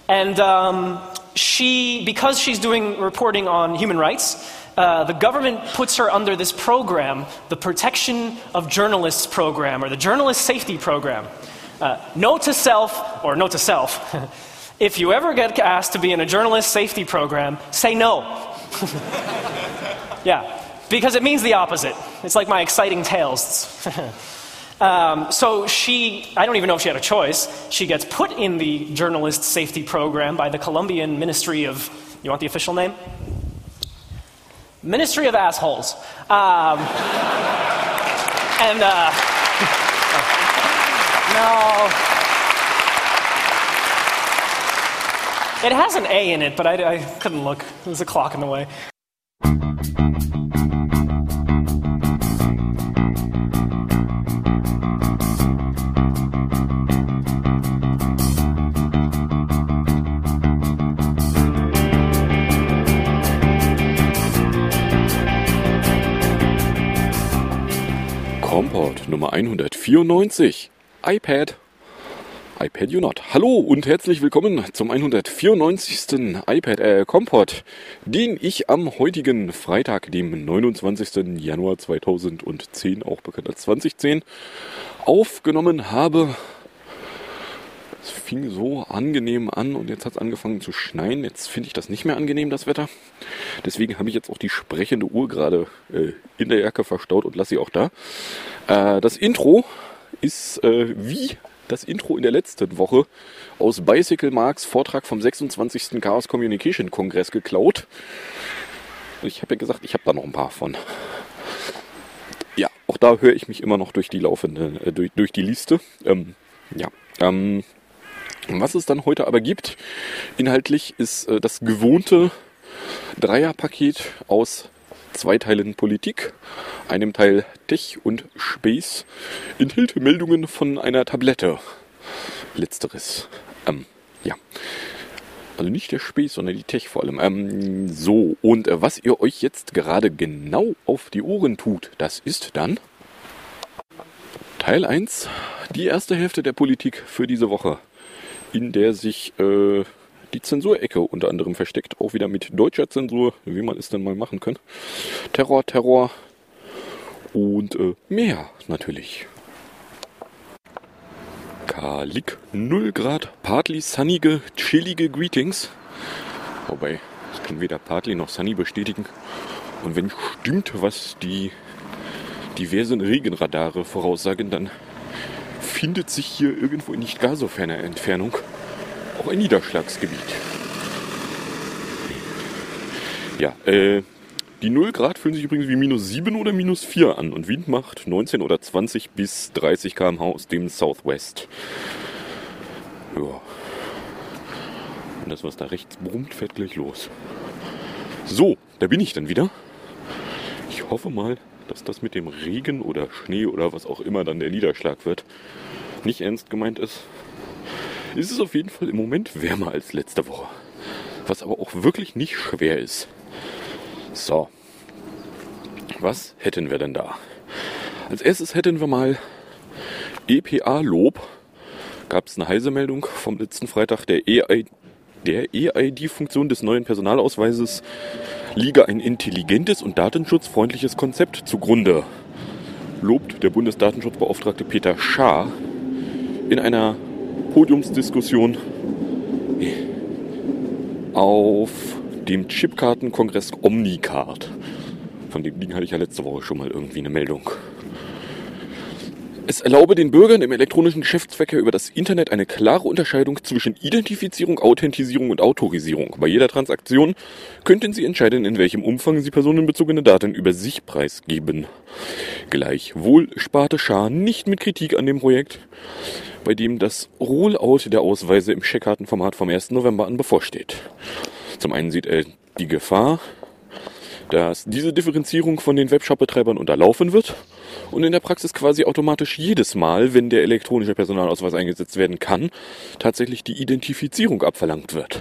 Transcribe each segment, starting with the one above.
And because she's doing reporting on human rights, the government puts her under this program, the Protection of Journalists program, or the Journalist Safety program. Note to self, if you ever get asked to be in a journalist safety program, say no. Yeah, because it means the opposite. It's like my exciting tales. So I don't even know if she had a choice. She gets put in the journalist safety program by the Colombian Ministry of, you want the official name? Ministry of Assholes. No. It has an A in it, but I couldn't look. There's a clock in the way. Kompott Nummer 194. iPad you not. Hallo und herzlich willkommen zum 194. Kompott, den ich am heutigen Freitag, dem 29. Januar 2010, auch bekannt als 2010, aufgenommen habe. Es fing so angenehm an und jetzt hat es angefangen zu schneien. Jetzt finde ich das nicht mehr angenehm, das Wetter. Deswegen habe ich jetzt auch die sprechende Uhr gerade in der Jacke verstaut und lasse sie auch da. Das Intro ist wie das Intro in der letzten Woche aus Bicycle Marks Vortrag vom 26. Chaos Communication Kongress geklaut. Ich habe ja gesagt, ich habe da noch ein paar von. Ja, auch da höre ich mich immer noch durch die laufende, durch die Liste. Was es dann heute aber gibt, inhaltlich ist das gewohnte Dreierpaket aus 2 Teilen Politik, einem Teil Tech und Space, enthält Meldungen von einer Tablette. Letzteres. Also nicht der Space, sondern die Tech vor allem. Und was ihr euch jetzt gerade genau auf die Ohren tut, das ist dann Teil 1, die erste Hälfte der Politik für diese Woche, in der sich die Zensurecke unter anderem versteckt, auch wieder mit deutscher Zensur, wie man es denn mal machen kann. Terror und mehr natürlich. Kalik, 0 Grad, partly sunnige, chillige Greetings. Wobei, ich kann weder partly noch sunny bestätigen. Und wenn stimmt, was die diversen Regenradare voraussagen, dann findet sich hier irgendwo in nicht gar so ferner Entfernung auch ein Niederschlagsgebiet. Ja, die 0 Grad fühlen sich übrigens wie -7 oder -4 an und Wind macht 19 oder 20 bis 30 km/h aus dem Southwest. Ja. Und das, was da rechts brummt, fährt gleich los. So, da bin ich dann wieder. Ich hoffe mal, dass das mit dem Regen oder Schnee oder was auch immer dann der Niederschlag wird, nicht ernst gemeint ist. Es ist auf jeden Fall im Moment wärmer als letzte Woche. Was aber auch wirklich nicht schwer ist. So. Was hätten wir denn da? Als erstes hätten wir mal EPA-Lob. Gab es eine Heise-Meldung vom letzten Freitag. Der EID-Funktion des neuen Personalausweises liege ein intelligentes und datenschutzfreundliches Konzept zugrunde. Lobt der Bundesdatenschutzbeauftragte Peter Schaar in einer Podiumsdiskussion auf dem Chipkartenkongress Omnicard. Von dem Ding hatte ich ja letzte Woche schon mal irgendwie eine Meldung. Es erlaube den Bürgern im elektronischen Geschäftsverkehr über das Internet eine klare Unterscheidung zwischen Identifizierung, Authentisierung und Autorisierung. Bei jeder Transaktion könnten Sie entscheiden, in welchem Umfang Sie personenbezogene Daten über sich preisgeben. Gleichwohl sparte Schaar nicht mit Kritik an dem Projekt, bei dem das Rollout der Ausweise im Scheckkartenformat vom 1. November an bevorsteht. Zum einen sieht er die Gefahr, dass diese Differenzierung von den Webshop-Betreibern unterlaufen wird und in der Praxis quasi automatisch jedes Mal, wenn der elektronische Personalausweis eingesetzt werden kann, tatsächlich die Identifizierung abverlangt wird.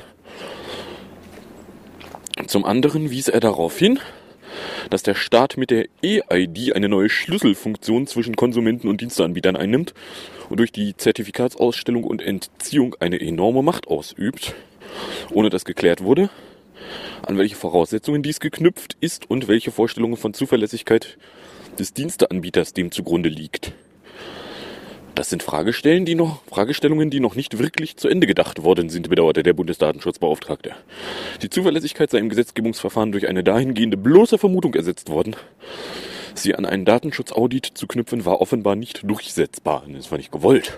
Zum anderen wies er darauf hin, dass der Staat mit der EID eine neue Schlüsselfunktion zwischen Konsumenten und Diensteanbietern einnimmt und durch die Zertifikatsausstellung und Entziehung eine enorme Macht ausübt. ohne dass geklärt wurde, an welche Voraussetzungen dies geknüpft ist und welche Vorstellungen von Zuverlässigkeit des Diensteanbieters dem zugrunde liegt. Das sind Fragestellungen, die noch nicht wirklich zu Ende gedacht worden sind, bedauerte der Bundesdatenschutzbeauftragte. Die Zuverlässigkeit sei im Gesetzgebungsverfahren durch eine dahingehende bloße Vermutung ersetzt worden. Sie an einen Datenschutzaudit zu knüpfen, war offenbar nicht durchsetzbar. Das war nicht gewollt.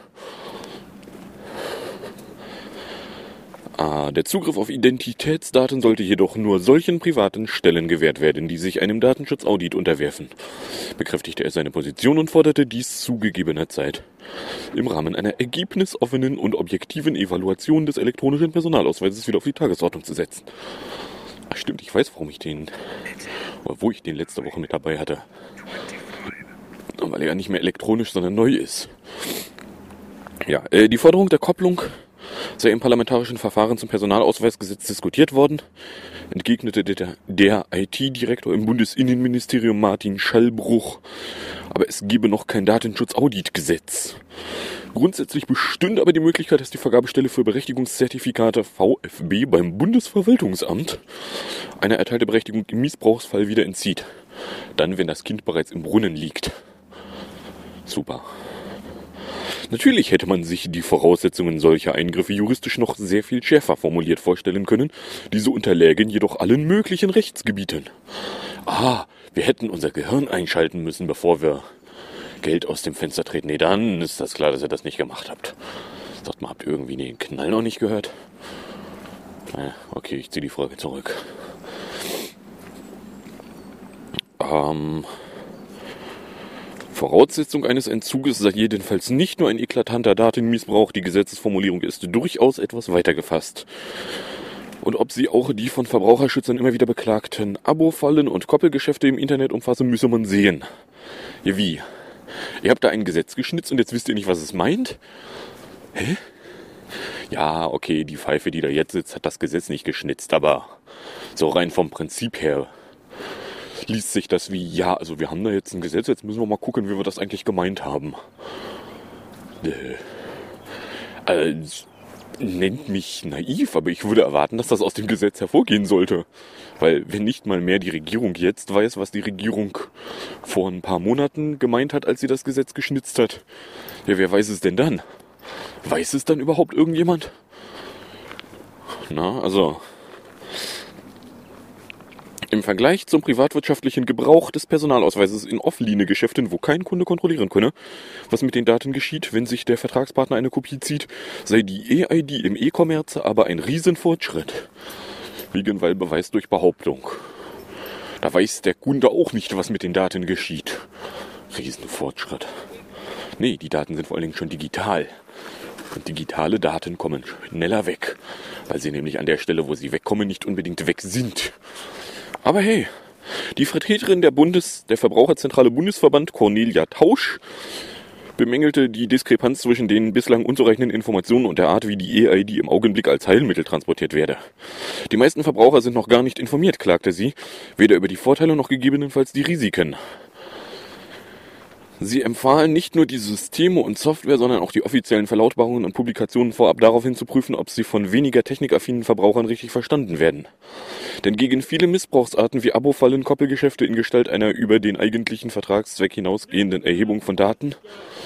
Der Zugriff auf Identitätsdaten sollte jedoch nur solchen privaten Stellen gewährt werden, die sich einem Datenschutzaudit unterwerfen, bekräftigte er seine Position und forderte dies zu gegebener Zeit im Rahmen einer ergebnisoffenen und objektiven Evaluation des elektronischen Personalausweises wieder auf die Tagesordnung zu setzen. Ach stimmt, ich weiß, wo ich den letzte Woche mit dabei hatte. Weil er ja nicht mehr elektronisch, sondern neu ist. Ja, die Forderung der Kopplung sei im parlamentarischen Verfahren zum Personalausweisgesetz diskutiert worden, entgegnete der IT-Direktor im Bundesinnenministerium Martin Schallbruch. Aber es gebe noch kein Datenschutzauditgesetz. Grundsätzlich bestünde aber die Möglichkeit, dass die Vergabestelle für Berechtigungszertifikate VfB beim Bundesverwaltungsamt eine erteilte Berechtigung im Missbrauchsfall wieder entzieht. Dann, wenn das Kind bereits im Brunnen liegt. Super. Natürlich hätte man sich die Voraussetzungen solcher Eingriffe juristisch noch sehr viel schärfer formuliert vorstellen können. Diese unterlägen jedoch allen möglichen Rechtsgebieten. Wir hätten unser Gehirn einschalten müssen, bevor wir Geld aus dem Fenster treten. Nee, dann ist das klar, dass ihr das nicht gemacht habt. Sagt mal, habt ihr irgendwie den Knall noch nicht gehört? Okay, ich ziehe die Frage zurück. Voraussetzung eines Entzuges sei jedenfalls nicht nur ein eklatanter Datenmissbrauch, die Gesetzesformulierung ist durchaus etwas weiter gefasst. Und ob sie auch die von Verbraucherschützern immer wieder beklagten Abo-Fallen und Koppelgeschäfte im Internet umfassen, müsse man sehen. Ja, wie? Ihr habt da ein Gesetz geschnitzt und jetzt wisst ihr nicht, was es meint? Hä? Ja, okay, die Pfeife, die da jetzt sitzt, hat das Gesetz nicht geschnitzt, aber so rein vom Prinzip her liest sich das wie, also wir haben da jetzt ein Gesetz, jetzt müssen wir mal gucken, wie wir das eigentlich gemeint haben. Nennt mich naiv, aber ich würde erwarten, dass das aus dem Gesetz hervorgehen sollte. Weil wenn nicht mal mehr die Regierung jetzt weiß, was die Regierung vor ein paar Monaten gemeint hat, als sie das Gesetz geschnitzt hat, ja, wer weiß es denn dann? Weiß es dann überhaupt irgendjemand? Im Vergleich zum privatwirtschaftlichen Gebrauch des Personalausweises in Offline-Geschäften, wo kein Kunde kontrollieren könne, was mit den Daten geschieht, wenn sich der Vertragspartner eine Kopie zieht, sei die EID im E-Commerce aber ein Riesenfortschritt. Gegenbeweis durch Behauptung. Da weiß der Kunde auch nicht, was mit den Daten geschieht. Riesenfortschritt. Nee, die Daten sind vor allen Dingen schon digital. Und digitale Daten kommen schneller weg, weil sie nämlich an der Stelle, wo sie wegkommen, nicht unbedingt weg sind. Aber hey, die Vertreterin der Verbraucherzentrale Bundesverband, Cornelia Tausch, bemängelte die Diskrepanz zwischen den bislang unzureichenden Informationen und der Art, wie die EID im Augenblick als Heilmittel transportiert werde. Die meisten Verbraucher sind noch gar nicht informiert, klagte sie, weder über die Vorteile noch gegebenenfalls die Risiken. Sie empfahlen nicht nur die Systeme und Software, sondern auch die offiziellen Verlautbarungen und Publikationen vorab daraufhin zu prüfen, ob sie von weniger technikaffinen Verbrauchern richtig verstanden werden. Denn gegen viele Missbrauchsarten wie Abo-Fallen, Koppelgeschäfte in Gestalt einer über den eigentlichen Vertragszweck hinausgehenden Erhebung von Daten.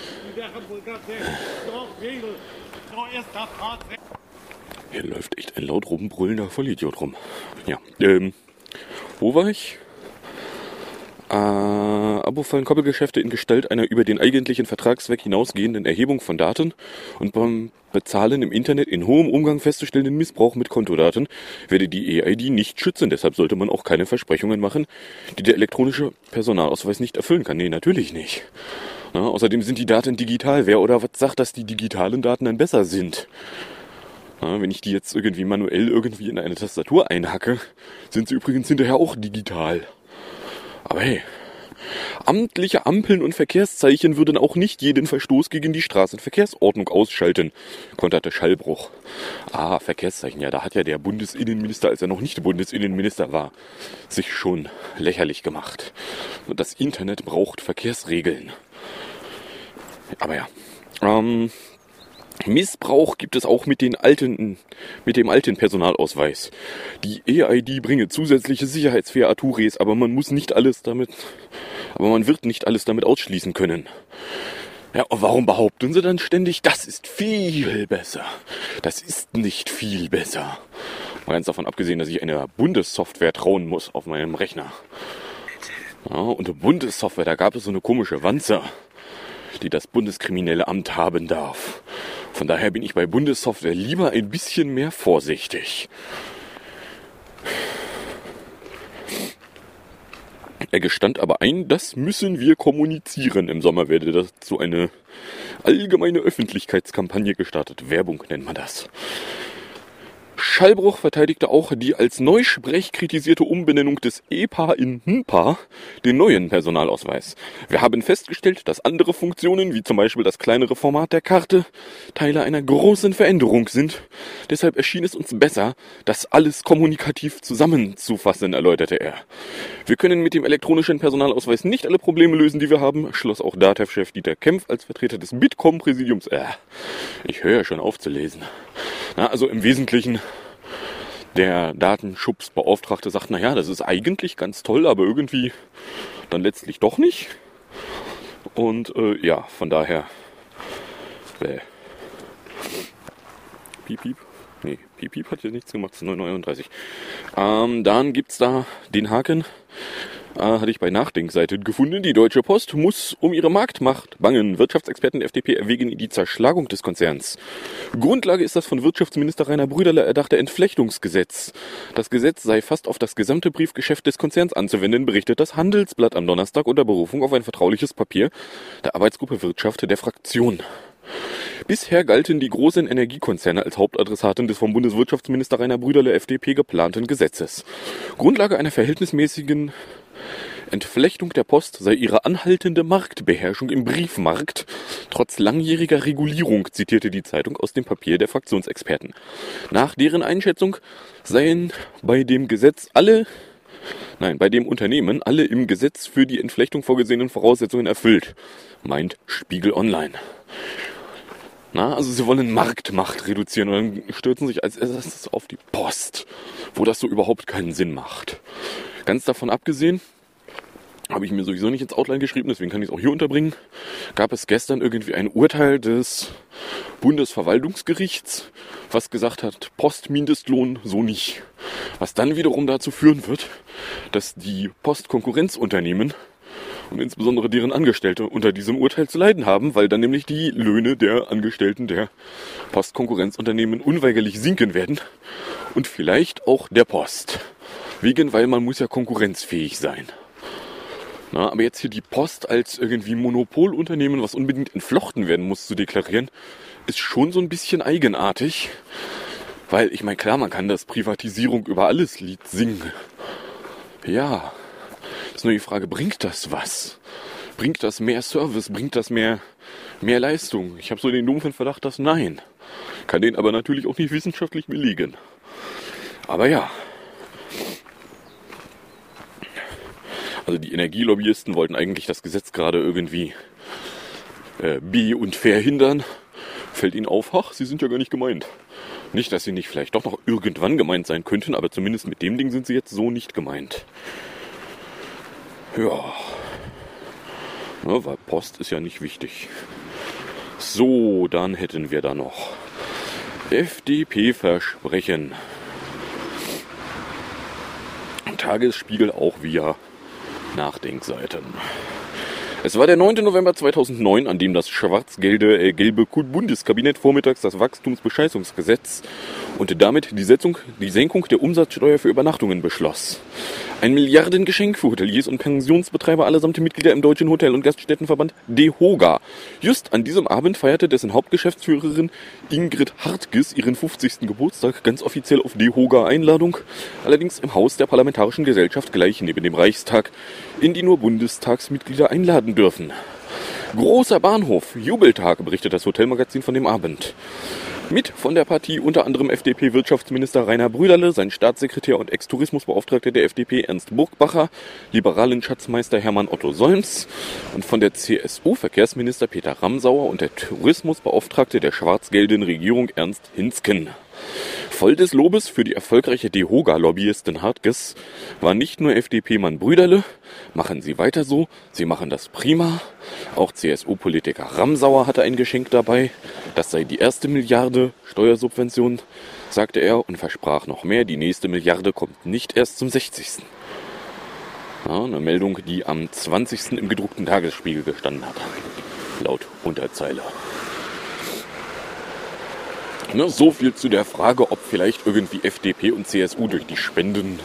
Hier läuft echt ein laut rumbrüllender Vollidiot rum. Ja, wo war ich? Abo-Fallen, Koppelgeschäfte in Gestalt einer über den eigentlichen Vertragszweck hinausgehenden Erhebung von Daten und beim Bezahlen im Internet in hohem Umgang festzustellenden Missbrauch mit Kontodaten werde die EID nicht schützen. Deshalb sollte man auch keine Versprechungen machen, die der elektronische Personalausweis nicht erfüllen kann. Nee, natürlich nicht. Außerdem sind die Daten digital. Wer oder was sagt, dass die digitalen Daten dann besser sind? Wenn ich die jetzt irgendwie manuell in eine Tastatur einhacke, sind sie übrigens hinterher auch digital. Aber hey, amtliche Ampeln und Verkehrszeichen würden auch nicht jeden Verstoß gegen die Straßenverkehrsordnung ausschalten, konterte Schallbruch. Verkehrszeichen, ja, da hat ja der Bundesinnenminister, als er noch nicht Bundesinnenminister war, sich schon lächerlich gemacht. Das Internet braucht Verkehrsregeln. Aber ja, Missbrauch gibt es auch mit dem alten Personalausweis. Die EID bringe zusätzliche Sicherheits für Atures, aber man wird nicht alles damit ausschließen können. Ja, und warum behaupten sie dann ständig, das ist viel besser? Das ist nicht viel besser. Mal ganz davon abgesehen, dass ich einer Bundessoftware trauen muss auf meinem Rechner. Ja, unter Bundessoftware, da gab es so eine komische Wanze, die das Bundeskriminelle Amt haben darf. Von daher bin ich bei Bundessoftware lieber ein bisschen mehr vorsichtig. Er gestand aber ein, das müssen wir kommunizieren. Im Sommer werde dazu eine allgemeine Öffentlichkeitskampagne gestartet. Werbung nennt man das. Schallbruch verteidigte auch die als Neusprech kritisierte Umbenennung des EPA in NPA, den neuen Personalausweis. Wir haben festgestellt, dass andere Funktionen, wie zum Beispiel das kleinere Format der Karte, Teile einer großen Veränderung sind. Deshalb erschien es uns besser, das alles kommunikativ zusammenzufassen, erläuterte er. Wir können mit dem elektronischen Personalausweis nicht alle Probleme lösen, die wir haben, schloss auch DATEV-Chef Dieter Kempf als Vertreter des Bitkom-Präsidiums. Ich höre ja schon auf zu lesen. Also im Wesentlichen, der Datenschutzbeauftragte sagt, naja, das ist eigentlich ganz toll, aber irgendwie dann letztlich doch nicht. Und von daher, Piep, piep. Nee, Piep, piep hat hier nichts gemacht, es ist 9,39 €. Dann gibt's da den Haken, hatte ich bei Nachdenkseiten gefunden. Die Deutsche Post muss um ihre Marktmacht bangen. Wirtschaftsexperten der FDP erwägen die Zerschlagung des Konzerns. Grundlage ist das von Wirtschaftsminister Rainer Brüderle erdachte Entflechtungsgesetz. Das Gesetz sei fast auf das gesamte Briefgeschäft des Konzerns anzuwenden, berichtet das Handelsblatt am Donnerstag unter Berufung auf ein vertrauliches Papier der Arbeitsgruppe Wirtschaft der Fraktion. Bisher galten die großen Energiekonzerne als Hauptadressaten des vom Bundeswirtschaftsminister Rainer Brüderle FDP geplanten Gesetzes. Grundlage einer verhältnismäßigen Entflechtung der Post sei ihre anhaltende Marktbeherrschung im Briefmarkt, trotz langjähriger Regulierung, zitierte die Zeitung aus dem Papier der Fraktionsexperten. Nach deren Einschätzung seien bei dem Unternehmen alle im Gesetz für die Entflechtung vorgesehenen Voraussetzungen erfüllt, meint Spiegel Online. Also sie wollen Marktmacht reduzieren und dann stürzen sich als erstes auf die Post, wo das so überhaupt keinen Sinn macht. Ganz davon abgesehen, habe ich mir sowieso nicht ins Outline geschrieben, deswegen kann ich es auch hier unterbringen, gab es gestern irgendwie ein Urteil des Bundesverwaltungsgerichts, was gesagt hat, Postmindestlohn so nicht. Was dann wiederum dazu führen wird, dass die Postkonkurrenzunternehmen und insbesondere deren Angestellte unter diesem Urteil zu leiden haben, weil dann nämlich die Löhne der Angestellten der Postkonkurrenzunternehmen unweigerlich sinken werden und vielleicht auch der Post. Weil man muss ja konkurrenzfähig sein. Aber jetzt hier die Post als irgendwie Monopolunternehmen, was unbedingt entflochten werden muss, zu deklarieren, ist schon so ein bisschen eigenartig. Weil, ich meine, klar, man kann das Privatisierung über alles Lied singen. Ja, ist nur die Frage, bringt das was? Bringt das mehr Service? Bringt das mehr Leistung? Ich habe so den dumpfen Verdacht, dass nein. Kann den aber natürlich auch nicht wissenschaftlich belegen. Aber ja. Also die Energielobbyisten wollten eigentlich das Gesetz gerade irgendwie und verhindern. Fällt ihnen auf, sie sind ja gar nicht gemeint. Nicht, dass sie nicht vielleicht doch noch irgendwann gemeint sein könnten, aber zumindest mit dem Ding sind sie jetzt so nicht gemeint. Ja, weil Post ist ja nicht wichtig. So, dann hätten wir da noch FDP-Versprechen. Tagesspiegel auch via Nachdenkseiten. Es war der 9. November 2009, an dem das schwarz-gelbe Bundeskabinett vormittags das Wachstumsbescheißungsgesetz und damit die Senkung der Umsatzsteuer für Übernachtungen beschloss. Ein Milliardengeschenk für Hoteliers und Pensionsbetreiber allesamt Mitglieder im Deutschen Hotel- und Gaststättenverband DEHOGA. Just an diesem Abend feierte dessen Hauptgeschäftsführerin Ingrid Hartges ihren 50. Geburtstag, ganz offiziell auf DEHOGA-Einladung, allerdings im Haus der Parlamentarischen Gesellschaft gleich neben dem Reichstag, in die nur Bundestagsmitglieder einladen dürfen. Großer Bahnhof, Jubeltag, berichtet das Hotelmagazin von dem Abend. Mit von der Partie unter anderem FDP-Wirtschaftsminister Rainer Brüderle, sein Staatssekretär und Ex-Tourismusbeauftragter der FDP Ernst Burgbacher, liberalen Schatzmeister Hermann Otto Solms und von der CSU Verkehrsminister Peter Ramsauer und der Tourismusbeauftragte der schwarz-gelben Regierung Ernst Hinsken. Voll des Lobes für die erfolgreiche DEHOGA-Lobbyistin Hartges war nicht nur FDP-Mann Brüderle, machen Sie weiter so, Sie machen das prima. Auch CSU-Politiker Ramsauer hatte ein Geschenk dabei. Das sei die erste Milliarde Steuersubvention, sagte er und versprach noch mehr. Die nächste Milliarde kommt nicht erst zum 60. Ja, eine Meldung, die am 20. im gedruckten Tagesspiegel gestanden hat, laut Unterzeile. So viel zu der Frage, ob vielleicht irgendwie FDP und CSU durch die Spenden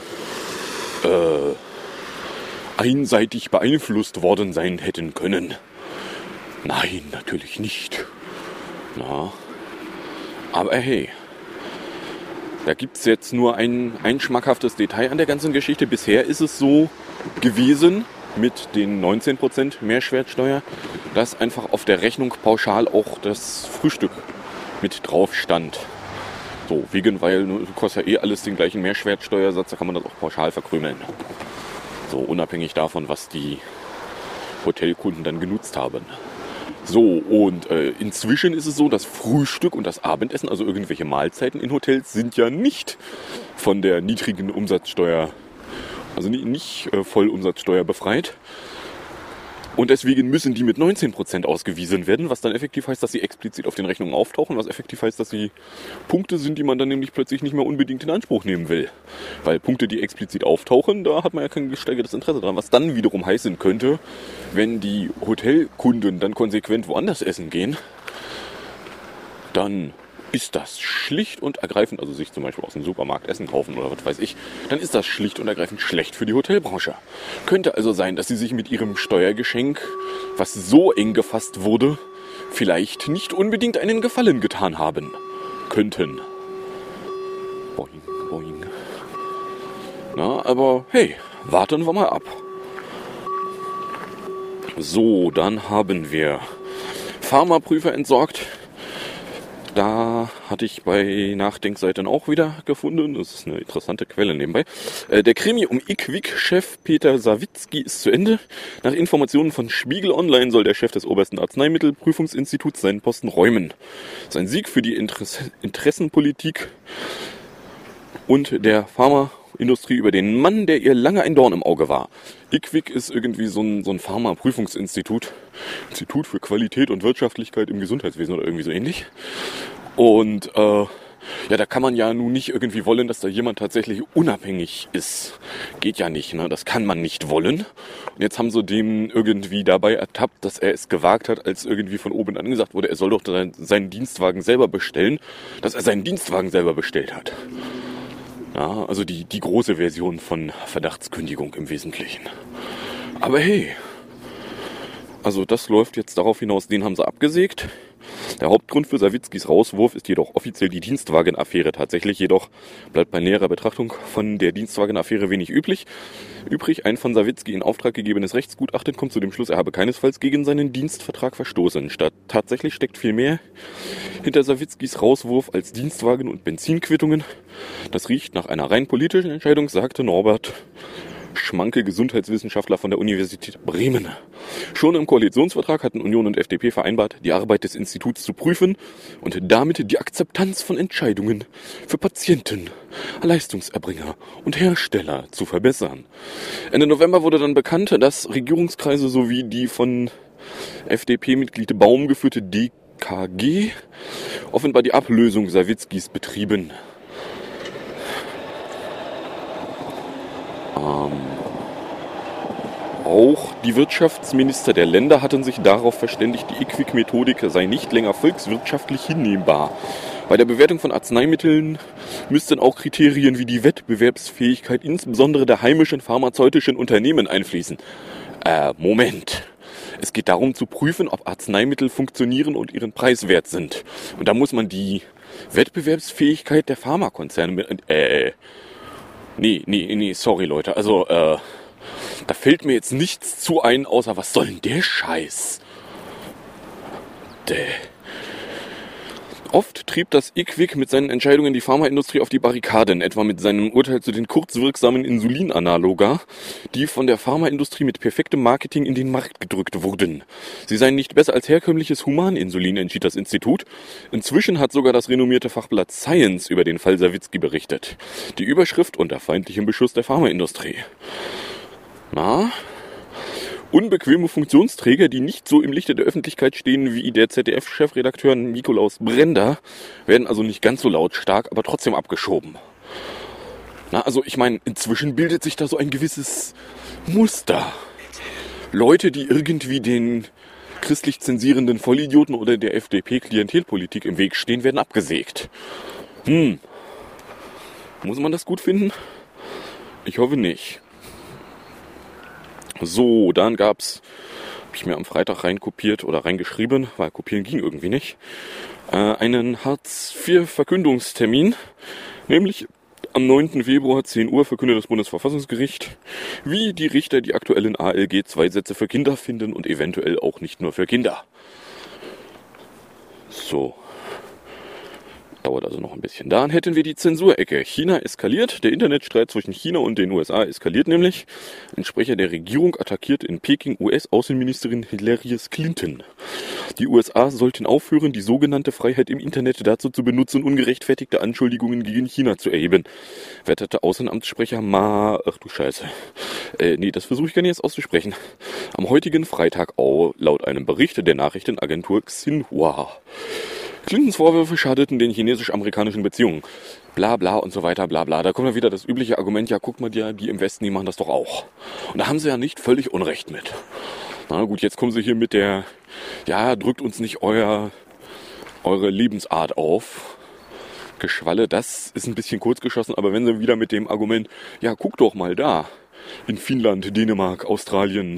einseitig beeinflusst worden sein hätten können. Nein, natürlich nicht. Na, aber hey, da gibt es jetzt nur ein schmackhaftes Detail an der ganzen Geschichte. Bisher ist es so gewesen mit den 19% Mehrwertsteuer, dass einfach auf der Rechnung pauschal auch das Frühstück mit drauf stand. So, weil kostet ja alles den gleichen Mehrwertsteuersatz, da kann man das auch pauschal verkrümeln. So, unabhängig davon, was die Hotelkunden dann genutzt haben. So, und inzwischen ist es so, das Frühstück und das Abendessen, also irgendwelche Mahlzeiten in Hotels, sind ja nicht von der niedrigen Umsatzsteuer, also nicht voll Umsatzsteuer befreit. Und deswegen müssen die mit 19% ausgewiesen werden, was dann effektiv heißt, dass sie explizit auf den Rechnungen auftauchen, was effektiv heißt, dass sie Punkte sind, die man dann nämlich plötzlich nicht mehr unbedingt in Anspruch nehmen will. Weil Punkte, die explizit auftauchen, da hat man ja kein gesteigertes Interesse dran, was dann wiederum heißen könnte, wenn die Hotelkunden dann konsequent woanders essen gehen, dann ist das schlicht und ergreifend, also sich zum Beispiel aus dem Supermarkt Essen kaufen oder was weiß ich, dann ist das schlicht und ergreifend schlecht für die Hotelbranche. Könnte also sein, dass sie sich mit ihrem Steuergeschenk, was so eng gefasst wurde, vielleicht nicht unbedingt einen Gefallen getan haben könnten. Boing, boing. Na, aber hey, warten wir mal ab. So, dann haben wir Pharmaprüfer entsorgt. Da hatte ich bei Nachdenkseiten auch wieder gefunden, das ist eine interessante Quelle nebenbei. Der Krimi um IQWiC-Chef Peter Sawicki ist zu Ende. Nach Informationen von Spiegel Online soll der Chef des obersten Arzneimittelprüfungsinstituts seinen Posten räumen. Sein Sieg für die Interessenpolitik und der Pharmaindustrie über den Mann, der ihr lange ein Dorn im Auge war. IQWiC ist irgendwie so ein Pharmaprüfungsinstitut, Institut für Qualität und Wirtschaftlichkeit im Gesundheitswesen oder irgendwie so ähnlich. Und ja, da kann man ja nun nicht irgendwie wollen, dass da jemand tatsächlich unabhängig ist. Geht ja nicht, ne? Das kann man nicht wollen. Und jetzt haben sie dem irgendwie dabei ertappt, dass er es gewagt hat, als irgendwie von oben angesagt wurde, er soll doch seinen Dienstwagen selber bestellen, dass er seinen Dienstwagen selber bestellt hat. Ja, also die große Version von Verdachtskündigung im Wesentlichen. Aber hey, also das läuft jetzt darauf hinaus, den haben sie abgesägt. Der Hauptgrund für Sawickis Rauswurf ist jedoch offiziell die Dienstwagenaffäre. Tatsächlich jedoch bleibt bei näherer Betrachtung von der Dienstwagenaffäre wenig übrig. Ein von Sawicki in Auftrag gegebenes Rechtsgutachten kommt zu dem Schluss, er habe keinesfalls gegen seinen Dienstvertrag verstoßen. Tatsächlich steckt viel mehr hinter Sawickis Rauswurf als Dienstwagen- und Benzinquittungen. Das riecht nach einer rein politischen Entscheidung, sagte Norbert Schmanke, Gesundheitswissenschaftler von der Universität Bremen. Schon im Koalitionsvertrag hatten Union und FDP vereinbart, die Arbeit des Instituts zu prüfen und damit die Akzeptanz von Entscheidungen für Patienten, Leistungserbringer und Hersteller zu verbessern. Ende November wurde dann bekannt, dass Regierungskreise sowie die von FDP-Mitglied Baum geführte DKG offenbar die Ablösung Sawickis betrieben. Auch die Wirtschaftsminister der Länder hatten sich darauf verständigt, die IQWiC-Methodik sei nicht länger volkswirtschaftlich hinnehmbar. Bei der Bewertung von Arzneimitteln müssten auch Kriterien wie die Wettbewerbsfähigkeit insbesondere der heimischen pharmazeutischen Unternehmen einfließen. Moment. Es geht darum zu prüfen, ob Arzneimittel funktionieren und ihren Preis wert sind. Und da muss man die Wettbewerbsfähigkeit der Pharmakonzerne mit... Nee, sorry Leute, also da fällt mir jetzt nichts zu ein, außer was soll denn der Scheiß? Oft trieb das IQWiC mit seinen Entscheidungen die Pharmaindustrie auf die Barrikaden, etwa mit seinem Urteil zu den kurzwirksamen Insulinanaloga, die von der Pharmaindustrie mit perfektem Marketing in den Markt gedrückt wurden. Sie seien nicht besser als herkömmliches Humaninsulin, entschied das Institut. Inzwischen hat sogar das renommierte Fachblatt Science über den Fall Sawicki berichtet. Die Überschrift unter feindlichem Beschuss der Pharmaindustrie. Na? Unbequeme Funktionsträger, die nicht so im Lichte der Öffentlichkeit stehen wie der ZDF-Chefredakteur Nikolaus Brender, werden also nicht ganz so lautstark, aber trotzdem abgeschoben. Na, also ich meine, inzwischen bildet sich da so ein gewisses Muster. Leute, die irgendwie den christlich zensierenden Vollidioten oder der FDP-Klientelpolitik im Weg stehen, werden abgesägt. Muss man das gut finden? Ich hoffe nicht. So, dann gab's, habe ich mir am Freitag reinkopiert oder reingeschrieben, weil kopieren ging irgendwie nicht, einen Hartz-IV-Verkündungstermin, nämlich am 9. Februar 10 Uhr verkündet das Bundesverfassungsgericht, wie die Richter die aktuellen ALG-II-Sätze für Kinder finden und eventuell auch nicht nur für Kinder. So. Dauert also noch ein bisschen. Dann hätten wir die Zensurecke. China eskaliert. Der Internetstreit zwischen China und den USA eskaliert nämlich. Ein Sprecher der Regierung attackiert in Peking US-Außenministerin Hillary Clinton. Die USA sollten aufhören, die sogenannte Freiheit im Internet dazu zu benutzen, ungerechtfertigte Anschuldigungen gegen China zu erheben, wetterte Außenamtssprecher Ach du Scheiße. Das versuche ich gar nicht erst auszusprechen. Am heutigen Freitag laut einem Bericht der Nachrichtenagentur Xinhua. Clintons Vorwürfe schadeten den chinesisch-amerikanischen Beziehungen. Bla bla und so weiter, bla bla. Da kommt dann wieder das übliche Argument, ja guck mal, die im Westen, die machen das doch auch. Und da haben sie ja nicht völlig Unrecht mit. Na gut, jetzt kommen sie hier mit der, ja, drückt uns nicht eure Lebensart auf. Geschwalle, das ist ein bisschen kurz geschossen, aber wenn sie wieder mit dem Argument, ja guck doch mal da, in Finnland, Dänemark, Australien,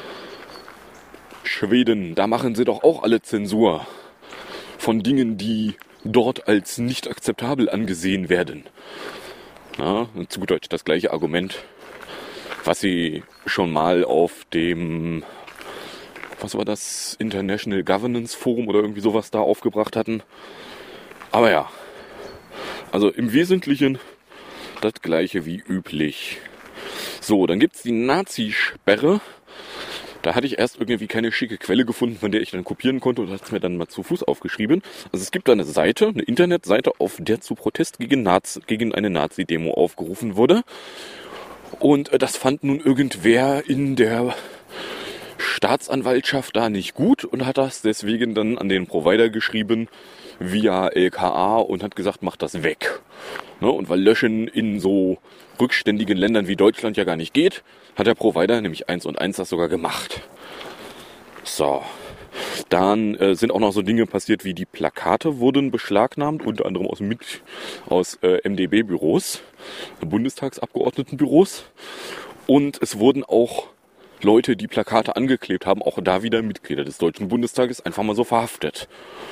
Schweden, da machen sie doch auch alle Zensur von Dingen, die dort als nicht akzeptabel angesehen werden. Na, zu gut Deutsch das gleiche Argument, was sie schon mal auf dem, was war das, International Governance Forum oder irgendwie sowas da aufgebracht hatten. Aber ja, also im Wesentlichen das gleiche wie üblich. So, dann gibt's die Nazi-Sperre. Da hatte ich erst irgendwie keine schicke Quelle gefunden, von der ich dann kopieren konnte und hatte es mir dann mal zu Fuß aufgeschrieben. Also es gibt da eine Seite, eine Internetseite, auf der zu Protest gegen eine Nazi-Demo aufgerufen wurde. Und das fand nun irgendwer in der Staatsanwaltschaft da nicht gut und hat das deswegen dann an den Provider geschrieben via LKA und hat gesagt, macht das weg. Ne? Und weil Löschen in so rückständigen Ländern wie Deutschland ja gar nicht geht, hat der Provider, nämlich 1&1, das sogar gemacht. So, dann sind auch noch so Dinge passiert, wie die Plakate wurden beschlagnahmt, unter anderem aus MdB-Büros, Bundestagsabgeordnetenbüros. Und es wurden auch Leute, die Plakate angeklebt haben, auch da wieder Mitglieder des Deutschen Bundestages, einfach mal so verhaftet.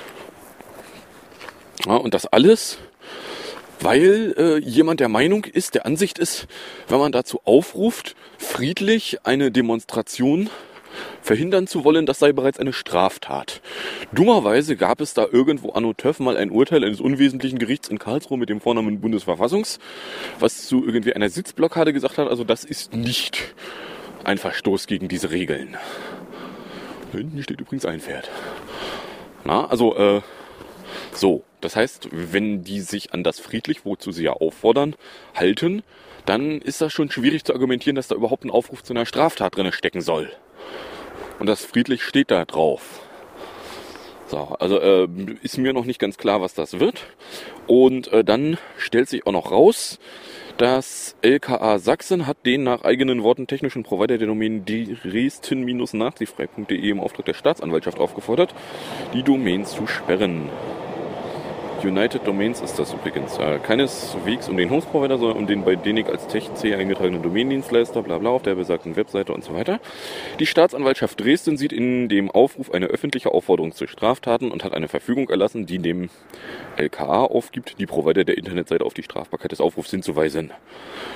Ja, und das alles, weil jemand der Meinung ist, der Ansicht ist, wenn man dazu aufruft, friedlich eine Demonstration verhindern zu wollen, das sei bereits eine Straftat. Dummerweise gab es da irgendwo anno Töff mal ein Urteil eines unwesentlichen Gerichts in Karlsruhe mit dem Vornamen Bundesverfassungs, was zu irgendwie einer Sitzblockade gesagt hat, also das ist nicht ein Verstoß gegen diese Regeln. Da hinten steht übrigens ein Pferd. Na, also, so. Das heißt, wenn die sich an das friedlich, wozu sie ja auffordern, halten, dann ist das schon schwierig zu argumentieren, dass da überhaupt ein Aufruf zu einer Straftat drin stecken soll. Und das friedlich steht da drauf. So, also ist mir noch nicht ganz klar, was das wird. Und dann stellt sich auch noch raus, das LKA Sachsen hat den nach eigenen Worten technischen Provider der Domain dresden-nazifrei.de im Auftrag der Staatsanwaltschaft aufgefordert, die Domain zu sperren. United Domains ist das übrigens. Keineswegs um den Host-Provider, sondern um den bei DENIC als TechC eingetragenen Domaindienstleister, bla bla, auf der besagten Webseite und so weiter. Die Staatsanwaltschaft Dresden sieht in dem Aufruf eine öffentliche Aufforderung zu Straftaten und hat eine Verfügung erlassen, die dem LKA aufgibt, die Provider der Internetseite auf die Strafbarkeit des Aufrufs hinzuweisen.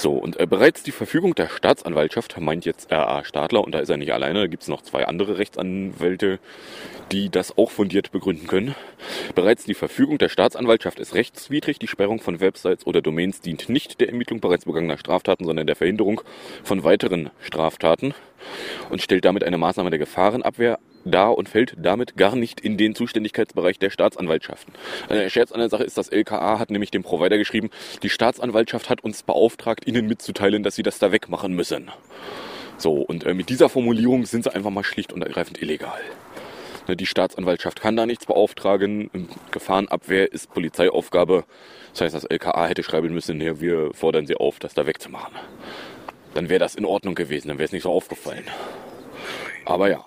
So, und bereits die Verfügung der Staatsanwaltschaft, meint jetzt R.A. Stadler, und da ist er nicht alleine, da gibt es noch 2 andere Rechtsanwälte, die das auch fundiert begründen können. Bereits die Verfügung der Staatsanwaltschaft ist rechtswidrig. Die Sperrung von Websites oder Domains dient nicht der Ermittlung bereits begangener Straftaten, sondern der Verhinderung von weiteren Straftaten und stellt damit eine Maßnahme der Gefahrenabwehr dar und fällt damit gar nicht in den Zuständigkeitsbereich der Staatsanwaltschaften. Der Scherz an der Sache ist, das LKA hat nämlich dem Provider geschrieben, die Staatsanwaltschaft hat uns beauftragt, ihnen mitzuteilen, dass sie das da wegmachen müssen. So, und mit dieser Formulierung sind sie einfach mal schlicht und ergreifend illegal. Die Staatsanwaltschaft kann da nichts beauftragen. Gefahrenabwehr ist Polizeiaufgabe. Das heißt, das LKA hätte schreiben müssen, ja, wir fordern sie auf, das da wegzumachen. Dann wäre das in Ordnung gewesen, dann wäre es nicht so aufgefallen. Aber ja.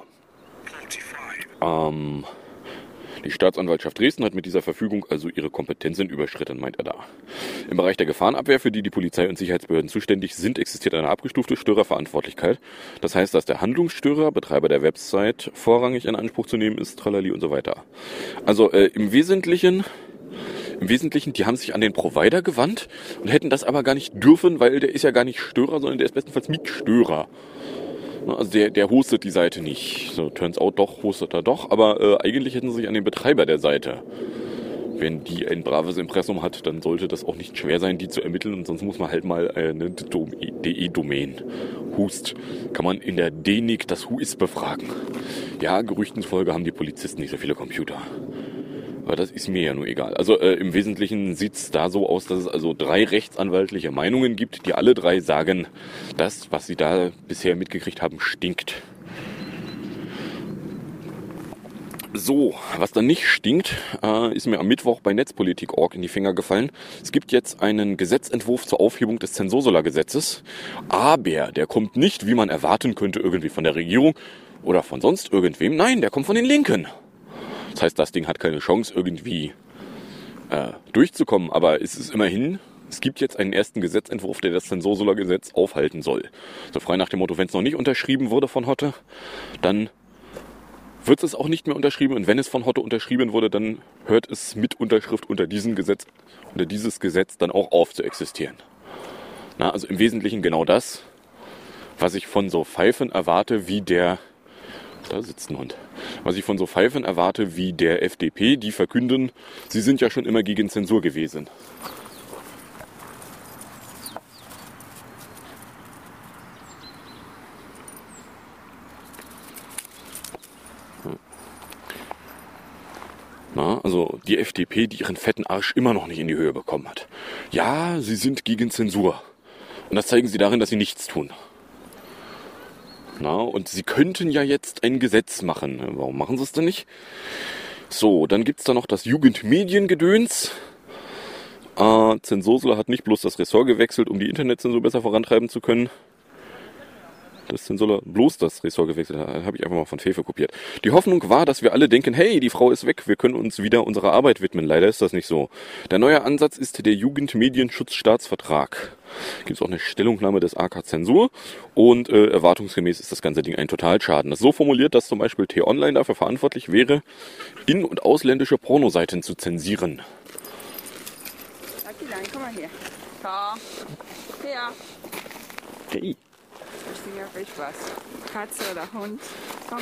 Die Staatsanwaltschaft Dresden hat mit dieser Verfügung also ihre Kompetenzen überschritten, meint er da. Im Bereich der Gefahrenabwehr, für die die Polizei und Sicherheitsbehörden zuständig sind, existiert eine abgestufte Störerverantwortlichkeit. Das heißt, dass der Handlungsstörer, Betreiber der Website, vorrangig in Anspruch zu nehmen ist, tralali und so weiter. Also im Wesentlichen, die haben sich an den Provider gewandt und hätten das aber gar nicht dürfen, weil der ist ja gar nicht Störer, sondern der ist bestenfalls Mitstörer. Also der hostet die Seite nicht. So, turns out doch, hostet er doch. Aber eigentlich hätten sie sich an den Betreiber der Seite. Wenn die ein braves Impressum hat, dann sollte das auch nicht schwer sein, die zu ermitteln. Und sonst muss man halt mal eine DE-Domain, Hust, kann man in der DENIC das Whois befragen. Ja, Gerüchten zufolge haben die Polizisten nicht so viele Computer. Aber das ist mir ja nur egal. Also im Wesentlichen sieht's da so aus, dass es also 3 rechtsanwaltliche Meinungen gibt, die alle 3 sagen, das, was sie da bisher mitgekriegt haben, stinkt. So, was dann nicht stinkt, ist mir am Mittwoch bei Netzpolitik.org in die Finger gefallen. Es gibt jetzt einen Gesetzentwurf zur Aufhebung des Zensursola-Gesetzes, aber der kommt nicht, wie man erwarten könnte, irgendwie von der Regierung oder von sonst irgendwem. Nein, der kommt von den Linken. Das heißt, das Ding hat keine Chance, irgendwie durchzukommen. Aber es ist immerhin, es gibt jetzt einen ersten Gesetzentwurf, der das Zensursola-Gesetz aufhalten soll. So frei nach dem Motto, wenn es noch nicht unterschrieben wurde von Hotte, dann wird es auch nicht mehr unterschrieben. Und wenn es von Hotte unterschrieben wurde, dann hört es mit Unterschrift unter dieses Gesetz dann auch auf zu existieren. Na, also im Wesentlichen genau das, was ich von so Pfeifen erwarte, wie der... Da sitzt ein Hund. Was ich von so Pfeifen erwarte wie der FDP, die verkünden, sie sind ja schon immer gegen Zensur gewesen. Na, also die FDP, die ihren fetten Arsch immer noch nicht in die Höhe bekommen hat. Ja, sie sind gegen Zensur. Und das zeigen sie darin, dass sie nichts tun. Na, und sie könnten ja jetzt ein Gesetz machen. Warum machen sie es denn nicht? So, dann gibt's da noch das Jugendmediengedöns. Zensursola hat nicht bloß das Ressort gewechselt, um die Internetzensur besser vorantreiben zu können. Das Zensursola bloß das Ressort gewechselt. Habe ich einfach mal von Fefe kopiert. Die Hoffnung war, dass wir alle denken, hey, die Frau ist weg, wir können uns wieder unserer Arbeit widmen. Leider ist das nicht so. Der neue Ansatz ist der Jugendmedienschutzstaatsvertrag. Gibt es auch eine Stellungnahme des AK Zensur und erwartungsgemäß ist das ganze Ding ein Totalschaden. Das ist so formuliert, dass zum Beispiel T-Online dafür verantwortlich wäre, in- und ausländische Pornoseiten zu zensieren. Akilein, komm mal her. Komm. Her. Hey. Ich sehe ja viel Spaß. Katze oder Hund. Komm.